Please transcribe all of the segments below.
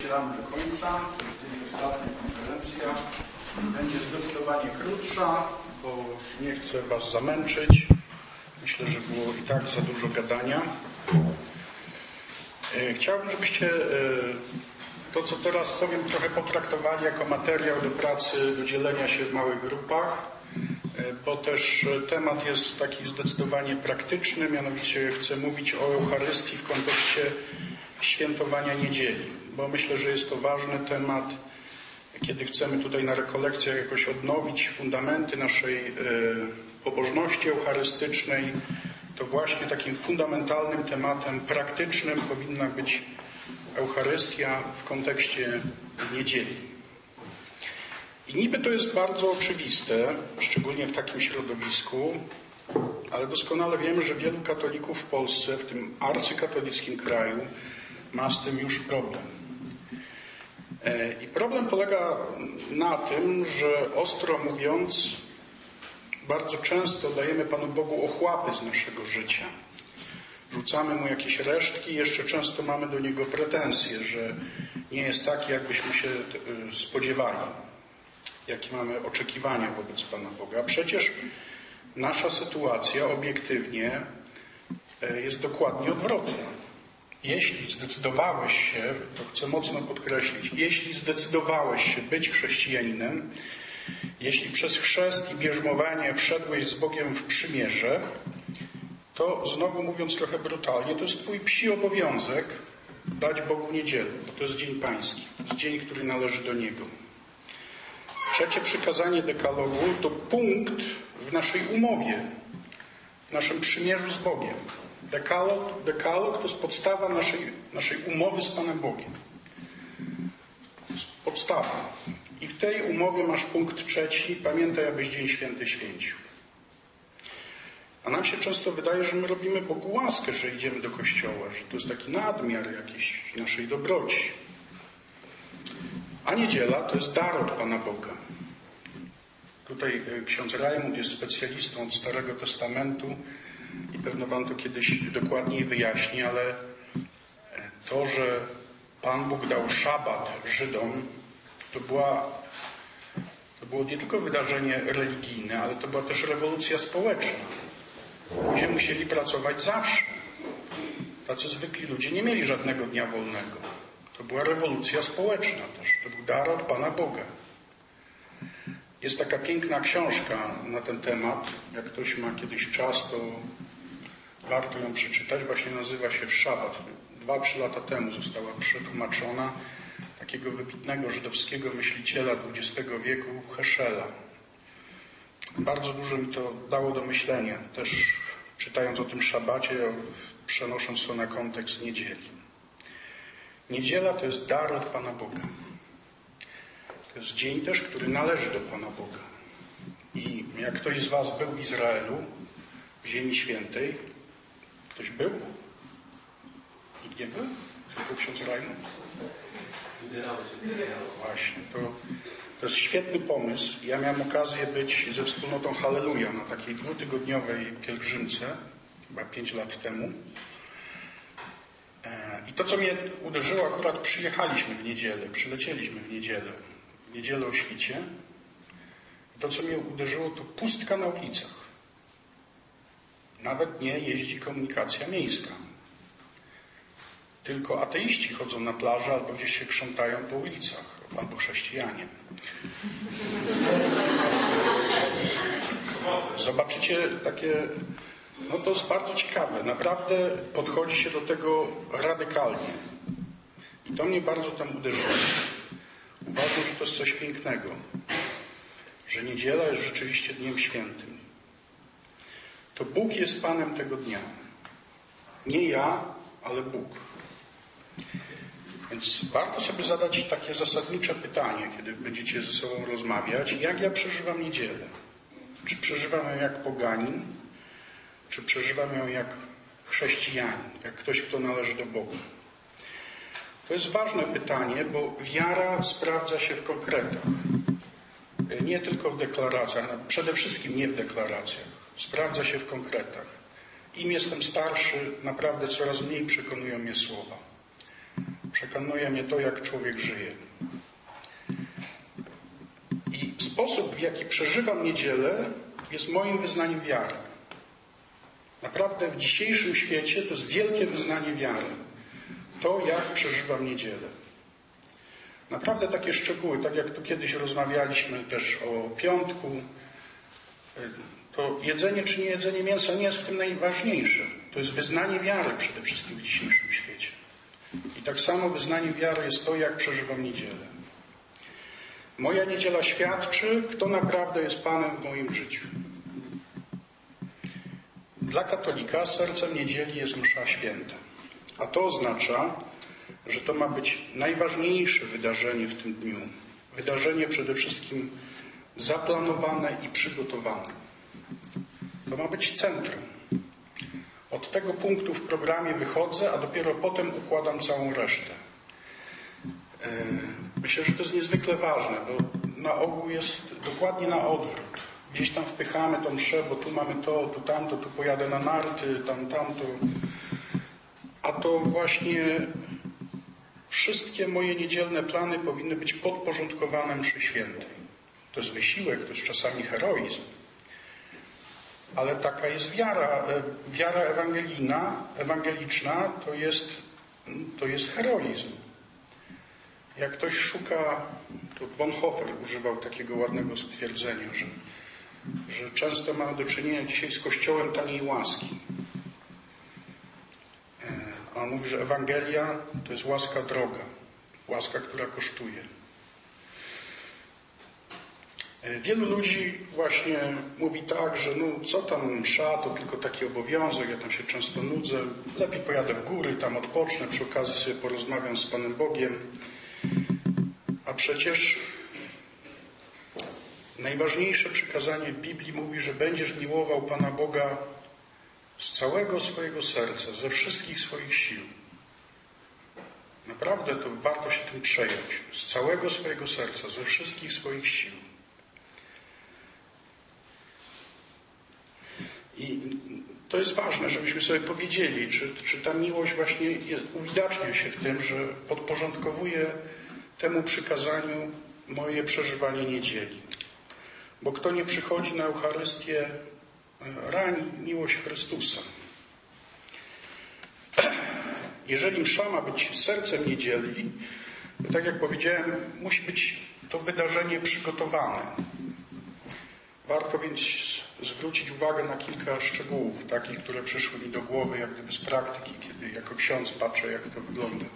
Zbieramy do końca. To już ostatnia konferencja. Będzie zdecydowanie krótsza, bo nie chcę Was zamęczyć. Myślę, że było i tak za dużo gadania. Chciałbym, żebyście to, co teraz powiem, trochę potraktowali jako materiał do pracy, do dzielenia się w małych grupach, bo też temat jest taki zdecydowanie praktyczny, mianowicie chcę mówić o Eucharystii w kontekście świętowania niedzieli, bo myślę, że jest to ważny temat, kiedy chcemy tutaj na rekolekcjach jakoś odnowić fundamenty naszej pobożności eucharystycznej, to właśnie takim fundamentalnym tematem praktycznym powinna być Eucharystia w kontekście niedzieli. I niby to jest bardzo oczywiste, szczególnie w takim środowisku, ale doskonale wiemy, że wielu katolików w Polsce, w tym arcykatolickim kraju, ma z tym już problem. I problem polega na tym, że ostro mówiąc, bardzo często dajemy Panu Bogu ochłapy z naszego życia. Rzucamy Mu jakieś resztki, jeszcze często mamy do Niego pretensje, że nie jest taki, jakbyśmy się spodziewali, jakie mamy oczekiwania wobec Pana Boga. A przecież nasza sytuacja obiektywnie jest dokładnie odwrotna. Jeśli zdecydowałeś się, to chcę mocno podkreślić, jeśli zdecydowałeś się być chrześcijaninem, jeśli przez chrzest i bierzmowanie wszedłeś z Bogiem w przymierze, to znowu mówiąc trochę brutalnie, to jest Twój psi obowiązek dać Bogu niedzielę, bo to jest dzień pański, to jest dzień, który należy do Niego. Trzecie przykazanie dekalogu to punkt w naszej umowie, w naszym przymierzu z Bogiem. Dekalog to jest podstawa naszej umowy z Panem Bogiem. To jest podstawa. I w tej umowie masz punkt trzeci. Pamiętaj, abyś dzień święty święcił. A nam się często wydaje, że my robimy Bogu łaskę, że idziemy do kościoła, że to jest taki nadmiar jakiś naszej dobroci. A niedziela to jest dar od Pana Boga. Tutaj ksiądz Rajmund jest specjalistą od Starego Testamentu i pewno Wam to kiedyś dokładniej wyjaśni, ale to, że Pan Bóg dał szabat Żydom, to było nie tylko wydarzenie religijne, ale to była też rewolucja społeczna. Ludzie musieli pracować zawsze. Tacy zwykli ludzie nie mieli żadnego dnia wolnego. To była rewolucja społeczna też. To był dar od Pana Boga. Jest taka piękna książka na ten temat. Jak ktoś ma kiedyś czas, to warto ją przeczytać. Właśnie nazywa się Szabat. 2-3 lata temu została przetłumaczona takiego wybitnego żydowskiego myśliciela XX wieku Heschela. Bardzo dużo mi to dało do myślenia. Też czytając o tym szabacie, przenosząc to na kontekst niedzieli. Niedziela to jest dar od Pana Boga. To jest dzień też, który należy do Pana Boga. I jak ktoś z Was był w Izraelu, w Ziemi Świętej, ktoś był? Nikt nie był? Tylko ksiądz Rajmund? Właśnie, to jest świetny pomysł. Ja miałem okazję być ze wspólnotą Halleluja na takiej 2-tygodniowej pielgrzymce, chyba 5 lat temu. I to, co mnie uderzyło, akurat przylecieliśmy w niedzielę o świcie. I to, co mnie uderzyło, to pustka na ulicach. Nawet nie jeździ komunikacja miejska. Tylko ateiści chodzą na plażę albo gdzieś się krzątają po ulicach, albo chrześcijanie. Zobaczycie takie, to jest bardzo ciekawe. Naprawdę podchodzi się do tego radykalnie. I to mnie bardzo tam uderzyło. Uważam, że to jest coś pięknego. Że niedziela jest rzeczywiście dniem świętym. To Bóg jest Panem tego dnia. Nie ja, ale Bóg. Więc warto sobie zadać takie zasadnicze pytanie, kiedy będziecie ze sobą rozmawiać. Jak ja przeżywam niedzielę? Czy przeżywam ją jak poganin? Czy przeżywam ją jak chrześcijanin? Jak ktoś, kto należy do Boga? To jest ważne pytanie, bo wiara sprawdza się w konkretach. Nie tylko w deklaracjach, przede wszystkim nie w deklaracjach. Sprawdza się w konkretach. Im jestem starszy, naprawdę coraz mniej przekonują mnie słowa. Przekonuje mnie to, jak człowiek żyje. I sposób, w jaki przeżywam niedzielę, jest moim wyznaniem wiary. Naprawdę w dzisiejszym świecie to jest wielkie wyznanie wiary. To, jak przeżywam niedzielę. Naprawdę takie szczegóły, tak jak tu kiedyś rozmawialiśmy też o piątku, to jedzenie czy nie jedzenie mięsa nie jest w tym najważniejsze. To jest wyznanie wiary przede wszystkim w dzisiejszym świecie. I tak samo wyznaniem wiary jest to, jak przeżywam niedzielę. Moja niedziela świadczy, kto naprawdę jest Panem w moim życiu. Dla katolika sercem niedzieli jest msza święta. A to oznacza, że to ma być najważniejsze wydarzenie w tym dniu. Wydarzenie przede wszystkim zaplanowane i przygotowane. To ma być centrum. Od tego punktu w programie wychodzę, a dopiero potem układam całą resztę. Myślę, że to jest niezwykle ważne, bo na ogół jest dokładnie na odwrót. Gdzieś tam wpychamy tą mszę, bo tu mamy to, tu tamto, tu pojadę na narty, tamto. A to właśnie wszystkie moje niedzielne plany powinny być podporządkowane mszy świętej. To jest wysiłek, to jest czasami heroizm. Ale taka jest wiara. Wiara ewangeliczna to jest heroizm. Jak ktoś szuka, to Bonhoeffer używał takiego ładnego stwierdzenia, że często mamy do czynienia dzisiaj z kościołem taniej łaski. A on mówi, że Ewangelia to jest łaska droga. Łaska, która kosztuje. Wielu ludzi właśnie mówi tak, że no co tam msza, to tylko taki obowiązek, ja tam się często nudzę, lepiej pojadę w góry, tam odpocznę, przy okazji sobie porozmawiam z Panem Bogiem. A przecież najważniejsze przykazanie w Biblii mówi, że będziesz miłował Pana Boga z całego swojego serca, ze wszystkich swoich sił. Naprawdę to warto się tym przejąć. Z całego swojego serca, ze wszystkich swoich sił. I to jest ważne, żebyśmy sobie powiedzieli, czy ta miłość właśnie uwidacznia się w tym, że podporządkowuje temu przykazaniu moje przeżywanie niedzieli. Bo kto nie przychodzi na Eucharystię, rani miłość Chrystusa. Jeżeli msza ma być sercem niedzieli, to tak jak powiedziałem, musi być to wydarzenie przygotowane. Warto więc zwrócić uwagę na kilka szczegółów, takich, które przyszły mi do głowy, jak gdyby z praktyki, kiedy jako ksiądz patrzę, jak to wygląda.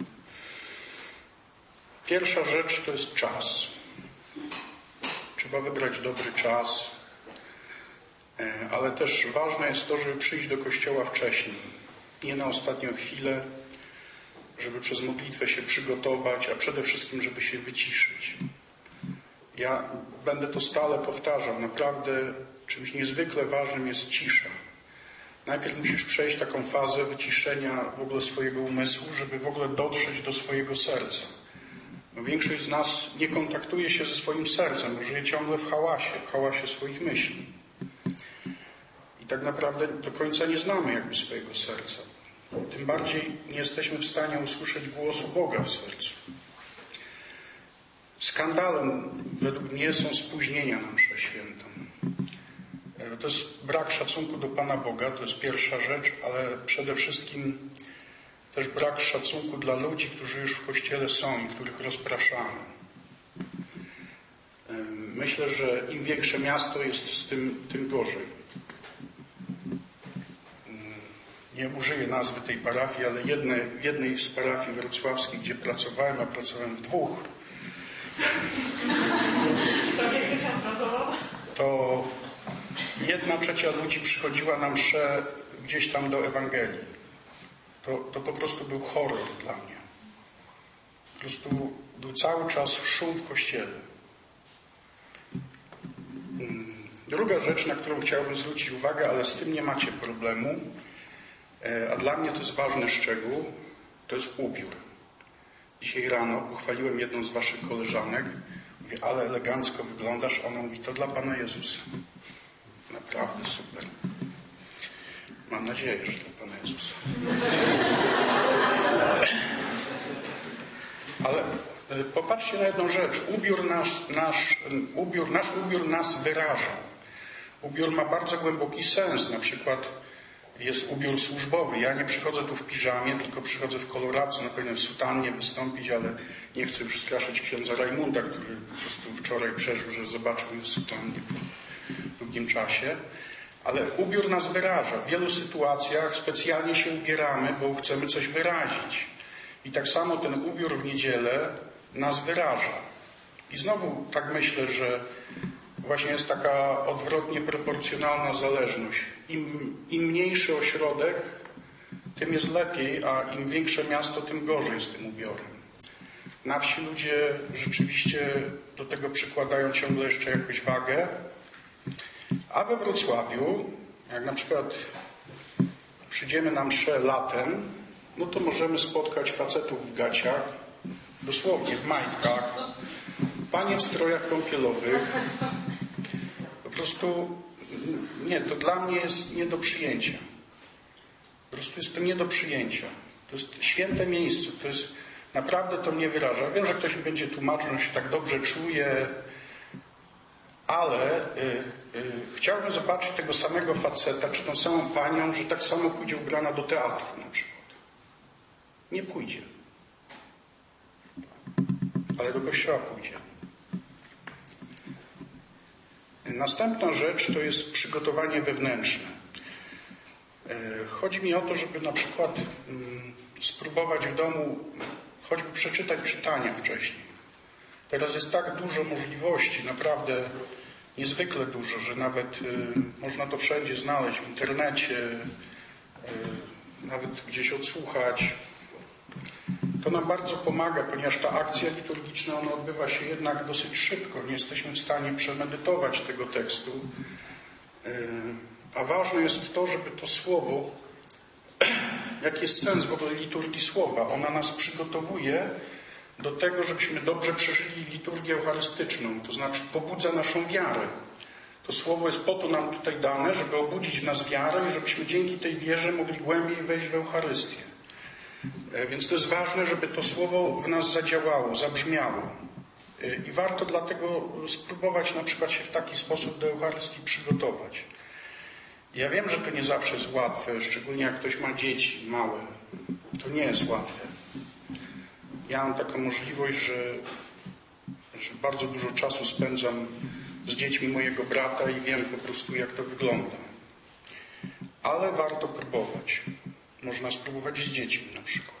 Pierwsza rzecz to jest czas. Trzeba wybrać dobry czas, ale też ważne jest to, żeby przyjść do kościoła wcześniej, nie na ostatnią chwilę, żeby przez modlitwę się przygotować, a przede wszystkim, żeby się wyciszyć. Ja będę to stale powtarzał. Naprawdę czymś niezwykle ważnym jest cisza. Najpierw musisz przejść taką fazę wyciszenia w ogóle swojego umysłu, żeby w ogóle dotrzeć do swojego serca. No, większość z nas nie kontaktuje się ze swoim sercem, bo żyje ciągle w hałasie swoich myśli. I tak naprawdę do końca nie znamy jakby swojego serca. Tym bardziej nie jesteśmy w stanie usłyszeć głosu Boga w sercu. Skandalem według mnie są spóźnienia na mszę świętą. To jest brak szacunku do Pana Boga, to jest pierwsza rzecz, ale przede wszystkim też brak szacunku dla ludzi, którzy już w Kościele są i których rozpraszamy. Myślę, że im większe miasto jest z tym gorzej. Nie użyję nazwy tej parafii, ale w jednej z parafii wrocławskich, gdzie pracowałem, a pracowałem w dwóch, to 1/3 ludzi przychodziła na mszę gdzieś tam do Ewangelii. To po prostu był horror dla mnie. Po prostu był cały czas szum w kościele. Druga rzecz, na którą chciałbym zwrócić uwagę, ale z tym nie macie problemu, a dla mnie to jest ważny szczegół, to jest ubiór. Dzisiaj rano pochwaliłem jedną z waszych koleżanek. Mówię, ale elegancko wyglądasz. Ona mówi, to dla Pana Jezusa. Naprawdę super. Mam nadzieję, że dla Pana Jezusa. Ale popatrzcie na jedną rzecz. Nasz ubiór nas wyraża. Ubiór ma bardzo głęboki sens. Na przykład jest ubiór służbowy. Ja nie przychodzę tu w piżamie, tylko przychodzę w koloracji. No powinienem w sutannie wystąpić, ale nie chcę już straszyć księdza Rajmunda, który po prostu wczoraj przeżył, że zobaczył mnie w sutannie po długim czasie. Ale ubiór nas wyraża. W wielu sytuacjach specjalnie się ubieramy, bo chcemy coś wyrazić. I tak samo ten ubiór w niedzielę nas wyraża. I znowu tak myślę, że właśnie jest taka odwrotnie proporcjonalna zależność. Im mniejszy ośrodek, tym jest lepiej, a im większe miasto, tym gorzej z tym ubiorem. Na wsi ludzie rzeczywiście do tego przykładają ciągle jeszcze jakąś wagę, a we Wrocławiu, jak na przykład przyjdziemy na mszę latem, no to możemy spotkać facetów w gaciach, dosłownie w majtkach, panie w strojach kąpielowych. Po prostu nie, to dla mnie jest nie do przyjęcia. Po prostu jest to nie do przyjęcia. To jest święte miejsce. To jest, naprawdę to mnie wyraża. Ja wiem, że ktoś mi będzie tłumaczył, że się tak dobrze czuje, ale chciałbym zobaczyć tego samego faceta, czy tą samą panią, że tak samo pójdzie ubrana do teatru na przykład. Nie pójdzie. Ale do kościoła pójdzie. Następna rzecz to jest przygotowanie wewnętrzne. Chodzi mi o to, żeby na przykład spróbować w domu choćby przeczytać czytania wcześniej. Teraz jest tak dużo możliwości, naprawdę niezwykle dużo, że nawet można to wszędzie znaleźć, w internecie, nawet gdzieś odsłuchać. To nam bardzo pomaga, ponieważ ta akcja liturgiczna ona odbywa się jednak dosyć szybko. Nie jesteśmy w stanie przemedytować tego tekstu. A ważne jest to, żeby to słowo, jaki jest sens w ogóle liturgii słowa, ona nas przygotowuje do tego, żebyśmy dobrze przeżyli liturgię eucharystyczną, to znaczy pobudza naszą wiarę. To słowo jest po to nam tutaj dane, żeby obudzić w nas wiarę i żebyśmy dzięki tej wierze mogli głębiej wejść w Eucharystię. Więc to jest ważne, żeby to słowo w nas zadziałało, zabrzmiało. I warto dlatego spróbować na przykład się w taki sposób do Eucharystii przygotować. Ja wiem, że to nie zawsze jest łatwe, szczególnie jak ktoś ma dzieci małe. To nie jest łatwe. Ja mam taką możliwość, że bardzo dużo czasu spędzam z dziećmi mojego brata i wiem po prostu, jak to wygląda. Ale warto próbować. Można spróbować z dziećmi na przykład.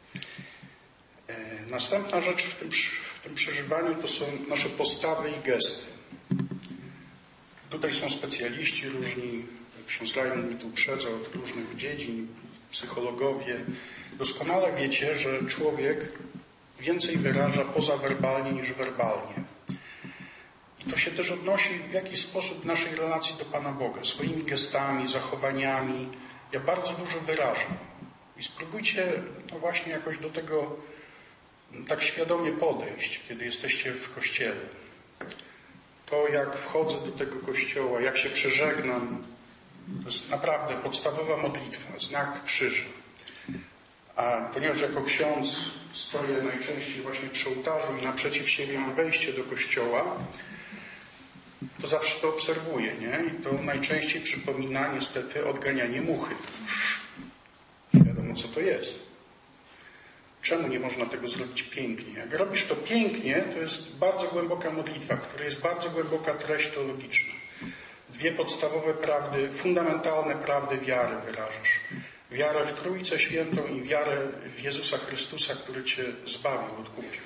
Następna rzecz w tym przeżywaniu to są nasze postawy i gesty. Tutaj są specjaliści różni, ksiądz Rajmund mi tu uprzedzał od różnych dziedzin, psychologowie. Doskonale wiecie, że człowiek więcej wyraża pozawerbalnie niż werbalnie. I to się też odnosi w jakiś sposób do naszej relacji do Pana Boga. Swoimi gestami, zachowaniami. Ja bardzo dużo wyrażam. I spróbujcie no właśnie jakoś do tego tak świadomie podejść, kiedy jesteście w kościele. To jak wchodzę do tego kościoła, jak się przeżegnam, to jest naprawdę podstawowa modlitwa, znak krzyża. A ponieważ jako ksiądz stoję najczęściej właśnie przy ołtarzu i naprzeciw siebie mam wejście do kościoła, to zawsze to obserwuję, nie? I to najczęściej przypomina niestety odganianie muchy. Już wiadomo, co to jest. Czemu nie można tego zrobić pięknie? Jak robisz to pięknie, to jest bardzo głęboka modlitwa, w której jest bardzo głęboka treść teologiczna. Dwie podstawowe prawdy, fundamentalne prawdy wiary wyrażasz. Wiarę w Trójcę Świętą i wiarę w Jezusa Chrystusa, który Cię zbawił, odkupił.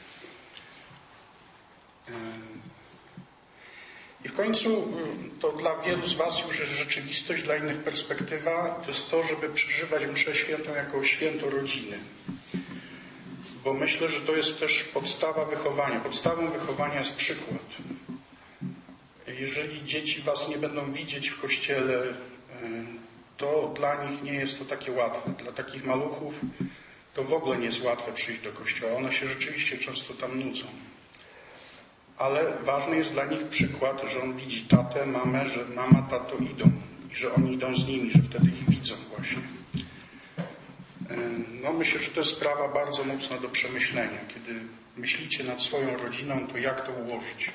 I w końcu to dla wielu z Was już jest rzeczywistość, dla innych perspektywa, to jest to, żeby przeżywać mszę świętą jako święto rodziny. Bo myślę, że to jest też podstawa wychowania. Podstawą wychowania jest przykład. Jeżeli dzieci Was nie będą widzieć w kościele, to dla nich nie jest to takie łatwe. Dla takich maluchów to w ogóle nie jest łatwe przyjść do kościoła. One się rzeczywiście często tam nudzą. Ale ważny jest dla nich przykład, że on widzi tatę, mamę, że mama, tato idą i że oni idą z nimi, że wtedy ich widzą właśnie. No myślę, że to jest sprawa bardzo mocna do przemyślenia. Kiedy myślicie nad swoją rodziną, to jak to ułożyć?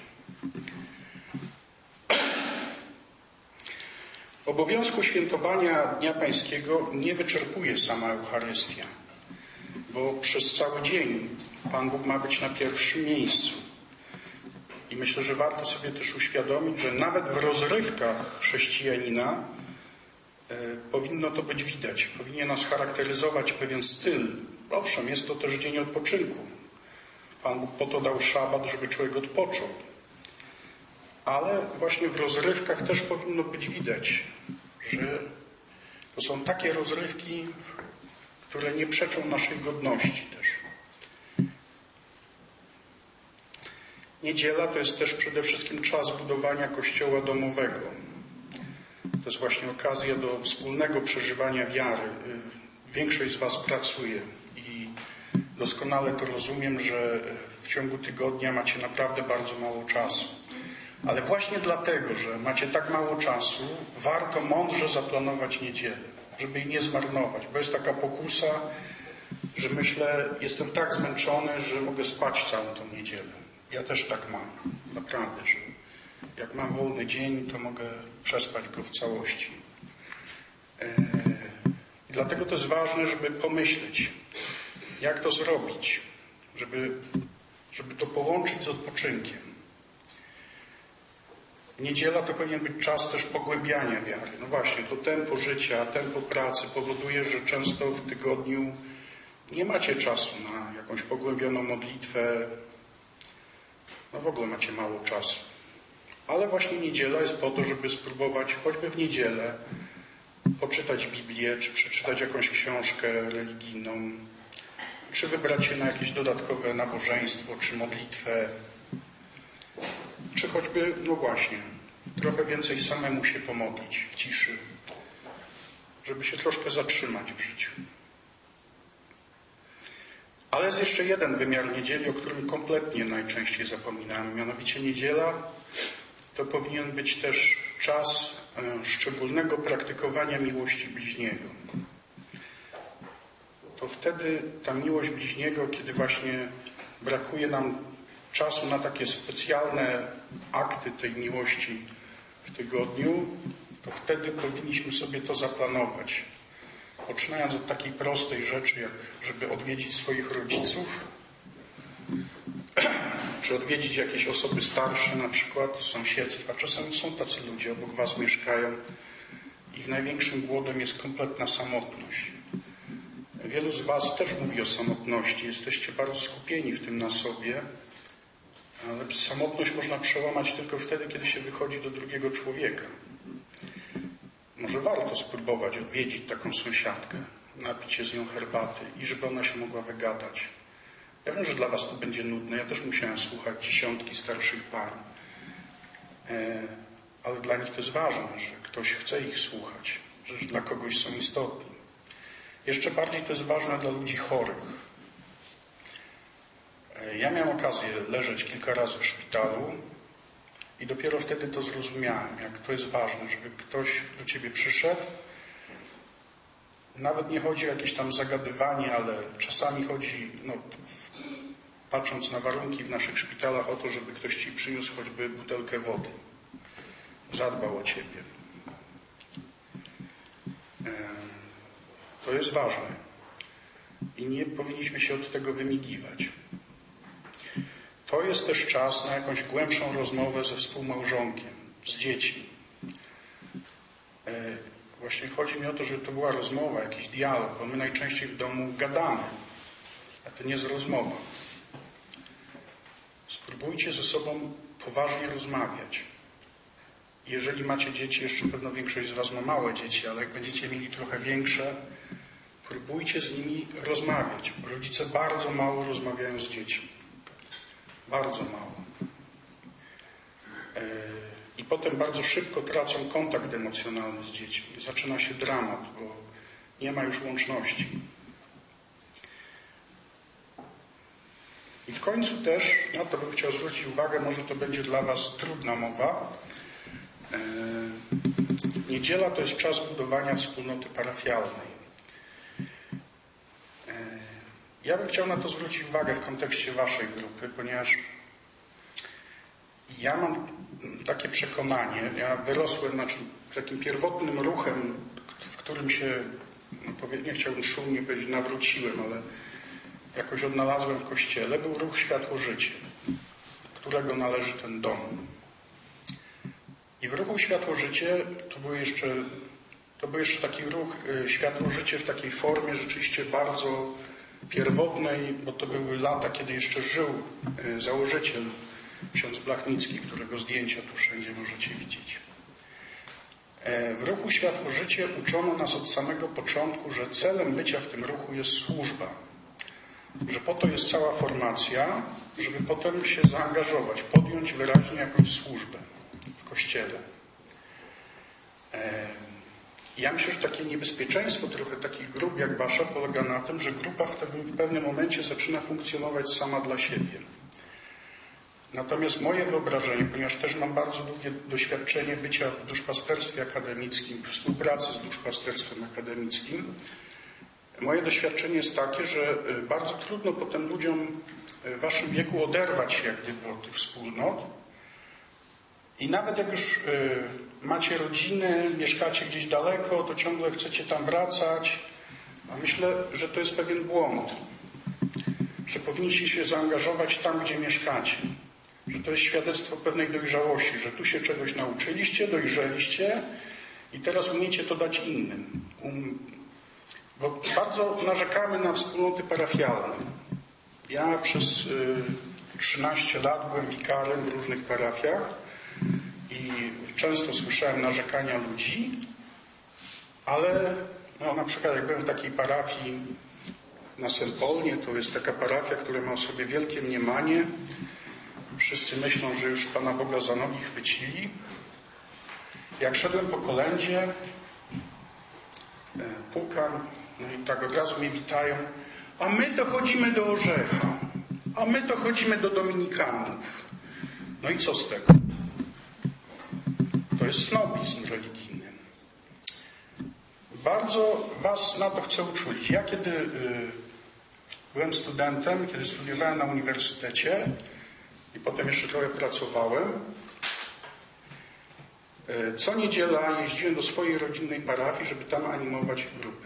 Obowiązku świętowania Dnia Pańskiego nie wyczerpuje sama Eucharystia, bo przez cały dzień Pan Bóg ma być na pierwszym miejscu. I myślę, że warto sobie też uświadomić, że nawet w rozrywkach chrześcijanina powinno to być widać. Powinien nas charakteryzować pewien styl. Owszem, jest to też dzień odpoczynku. Pan Bóg po to dał szabat, żeby człowiek odpoczął. Ale właśnie w rozrywkach też powinno być widać, że to są takie rozrywki, które nie przeczą naszej godności też. Niedziela to jest też przede wszystkim czas budowania kościoła domowego. To jest właśnie okazja do wspólnego przeżywania wiary. Większość z Was pracuje i doskonale to rozumiem, że w ciągu tygodnia macie naprawdę bardzo mało czasu. Ale właśnie dlatego, że macie tak mało czasu, warto mądrze zaplanować niedzielę, żeby jej nie zmarnować. Bo jest taka pokusa, że myślę, jestem tak zmęczony, że mogę spać całą tą niedzielę. Ja też tak mam. Naprawdę, że jak mam wolny dzień, to mogę przespać go w całości. I dlatego to jest ważne, żeby pomyśleć, jak to zrobić, żeby to połączyć z odpoczynkiem. Niedziela to powinien być czas też pogłębiania wiary. No właśnie, to tempo życia, tempo pracy powoduje, że często w tygodniu nie macie czasu na jakąś pogłębioną modlitwę. No w ogóle macie mało czasu. Ale właśnie niedziela jest po to, żeby spróbować choćby w niedzielę poczytać Biblię, czy przeczytać jakąś książkę religijną, czy wybrać się na jakieś dodatkowe nabożeństwo, czy modlitwę, czy choćby, no właśnie, trochę więcej samemu się pomodlić w ciszy, żeby się troszkę zatrzymać w życiu. Ale jest jeszcze jeden wymiar niedzieli, o którym kompletnie najczęściej zapominamy. Mianowicie niedziela to powinien być też czas szczególnego praktykowania miłości bliźniego. To wtedy ta miłość bliźniego, kiedy właśnie brakuje nam czasu na takie specjalne akty tej miłości w tygodniu, to wtedy powinniśmy sobie to zaplanować. Poczynając od takiej prostej rzeczy, jak żeby odwiedzić swoich rodziców, czy odwiedzić jakieś osoby starsze, na przykład z sąsiedztwa. Czasem są tacy ludzie, obok Was mieszkają. Ich największym głodem jest kompletna samotność. Wielu z Was też mówi o samotności. Jesteście bardzo skupieni w tym na sobie, ale samotność można przełamać tylko wtedy, kiedy się wychodzi do drugiego człowieka. Może warto spróbować odwiedzić taką sąsiadkę, napić się z nią herbaty i żeby ona się mogła wygadać. Ja wiem, że dla Was to będzie nudne. Ja też musiałem słuchać dziesiątki starszych pań. Ale dla nich to jest ważne, że ktoś chce ich słuchać, że dla kogoś są istotni. Jeszcze bardziej to jest ważne dla ludzi chorych. Ja miałem okazję leżeć kilka razy w szpitalu i dopiero wtedy to zrozumiałem, jak to jest ważne, żeby ktoś do Ciebie przyszedł. Nawet nie chodzi o jakieś tam zagadywanie, ale czasami chodzi, patrząc na warunki w naszych szpitalach, o to, żeby ktoś Ci przyniósł choćby butelkę wody. Zadbał o Ciebie. To jest ważne. I nie powinniśmy się od tego wymigiwać. To jest też czas na jakąś głębszą rozmowę ze współmałżonkiem, z dziećmi. Właśnie chodzi mi o to, żeby to była rozmowa, jakiś dialog, bo my najczęściej w domu gadamy, a to nie jest rozmowa. Spróbujcie ze sobą poważnie rozmawiać. Jeżeli macie dzieci, jeszcze pewno większość z Was ma małe dzieci, ale jak będziecie mieli trochę większe, próbujcie z nimi rozmawiać. Rodzice bardzo mało rozmawiają z dziećmi. Bardzo mało. I potem bardzo szybko tracą kontakt emocjonalny z dziećmi. Zaczyna się dramat, bo nie ma już łączności. I w końcu też, na to bym chciał zwrócić uwagę, może to będzie dla Was trudna mowa. Niedziela to jest czas budowania wspólnoty parafialnej. Ja bym chciał na to zwrócić uwagę w kontekście waszej grupy, ponieważ ja mam takie przekonanie, ja wyrosłem takim pierwotnym ruchem, w którym się, nie chciałbym szumnie powiedzieć, nawróciłem, ale jakoś odnalazłem w Kościele, był ruch Światło-Życie, którego należy ten dom. I w ruchu Światło-Życie to był jeszcze taki ruch Światło-Życie w takiej formie rzeczywiście bardzo pierwotnej, bo to były lata, kiedy jeszcze żył założyciel, ksiądz Blachnicki, którego zdjęcia tu wszędzie możecie widzieć. W ruchu Światło-Życie uczono nas od samego początku, że celem bycia w tym ruchu jest służba. Że po to jest cała formacja, żeby potem się zaangażować, podjąć wyraźnie jakąś służbę w Kościele. Ja myślę, że takie niebezpieczeństwo trochę takich grup jak wasza polega na tym, że grupa w pewnym momencie zaczyna funkcjonować sama dla siebie. Natomiast moje wyobrażenie, ponieważ też mam bardzo długie doświadczenie bycia w duszpasterstwie akademickim, współpracy z duszpasterstwem akademickim, moje doświadczenie jest takie, że bardzo trudno potem ludziom w waszym wieku oderwać się jak gdyby od tych wspólnot. I nawet jak już macie rodziny, mieszkacie gdzieś daleko, to ciągle chcecie tam wracać. A myślę, że to jest pewien błąd. Że powinniście się zaangażować tam, gdzie mieszkacie. Że to jest świadectwo pewnej dojrzałości, że tu się czegoś nauczyliście, dojrzeliście i teraz umiecie to dać innym. Bo bardzo narzekamy na wspólnoty parafialne. Ja przez 13 lat byłem wikarem w różnych parafiach i często słyszałem narzekania ludzi, ale na przykład jak byłem w takiej parafii na Sempolnie, to jest taka parafia, która ma o sobie wielkie mniemanie. Wszyscy myślą, że już Pana Boga za nogi chwycili. Jak szedłem po kolędzie, pukam, no i tak od razu mnie witają. A my to chodzimy do Orzecha. A my to chodzimy do Dominikanów. No i co z tego? To jest snobizm religijny. Bardzo was na to chcę uczulić. Ja kiedy byłem studentem, kiedy studiowałem na uniwersytecie i potem jeszcze trochę pracowałem, co niedziela jeździłem do swojej rodzinnej parafii, żeby tam animować grupy.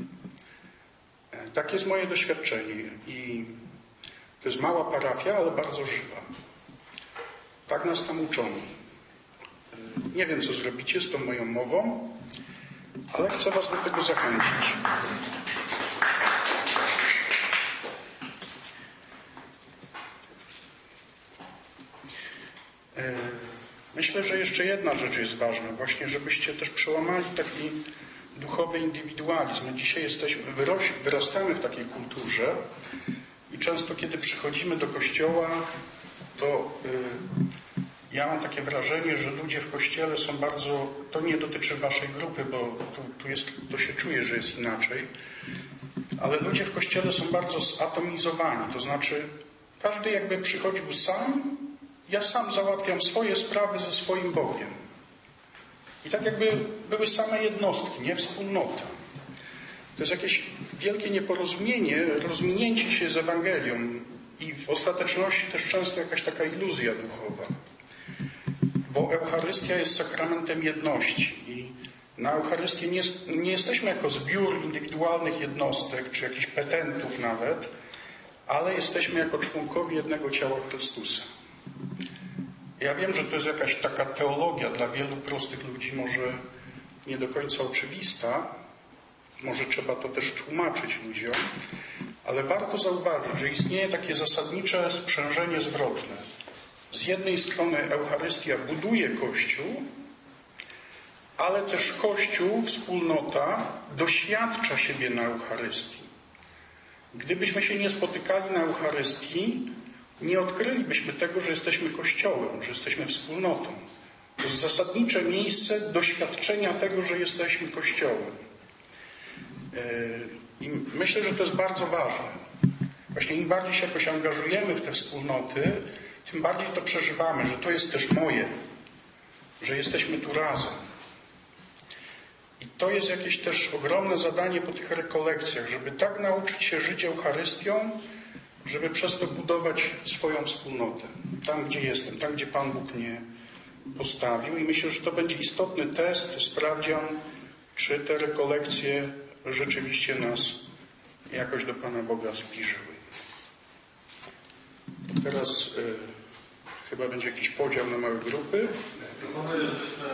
Tak jest moje doświadczenie i to jest mała parafia, ale bardzo żywa. Tak nas tam uczono. Nie wiem, co zrobicie z tą moją mową, ale chcę was do tego zachęcić. Myślę, że jeszcze jedna rzecz jest ważna, właśnie żebyście też przełamali taki duchowy indywidualizm. My dzisiaj wyrastamy w takiej kulturze i często kiedy przychodzimy do kościoła, to ja mam takie wrażenie, że ludzie w kościele są bardzo, to nie dotyczy waszej grupy, bo to się czuje, że jest inaczej, ale ludzie w kościele są bardzo zatomizowani, to znaczy każdy jakby przychodził sam, ja sam załatwiam swoje sprawy ze swoim Bogiem. I tak jakby były same jednostki, nie wspólnota. To jest jakieś wielkie nieporozumienie, rozminięcie się z Ewangelią i w ostateczności też często jakaś taka iluzja duchowa. Bo Eucharystia jest sakramentem jedności i na Eucharystię nie jesteśmy jako zbiór indywidualnych jednostek, czy jakichś petentów nawet, ale jesteśmy jako członkowie jednego ciała Chrystusa. Ja wiem, że to jest jakaś taka teologia dla wielu prostych ludzi, może nie do końca oczywista, może trzeba to też tłumaczyć ludziom, ale warto zauważyć, że istnieje takie zasadnicze sprzężenie zwrotne. Z jednej strony Eucharystia buduje Kościół, ale też Kościół, wspólnota doświadcza siebie na Eucharystii. Gdybyśmy się nie spotykali na Eucharystii, nie odkrylibyśmy tego, że jesteśmy Kościołem, że jesteśmy wspólnotą. To jest zasadnicze miejsce doświadczenia tego, że jesteśmy Kościołem. I myślę, że to jest bardzo ważne. Właśnie im bardziej się jakoś angażujemy w te wspólnoty, tym bardziej to przeżywamy, że to jest też moje, że jesteśmy tu razem. I to jest jakieś też ogromne zadanie po tych rekolekcjach, żeby tak nauczyć się żyć Eucharystią, żeby przez to budować swoją wspólnotę. Tam, gdzie jestem, tam, gdzie Pan Bóg mnie postawił. I myślę, że to będzie istotny test, sprawdzian, czy te rekolekcje rzeczywiście nas jakoś do Pana Boga zbliżyły. Teraz chyba będzie jakiś podział na małe grupy. Proponuję, żebyśmy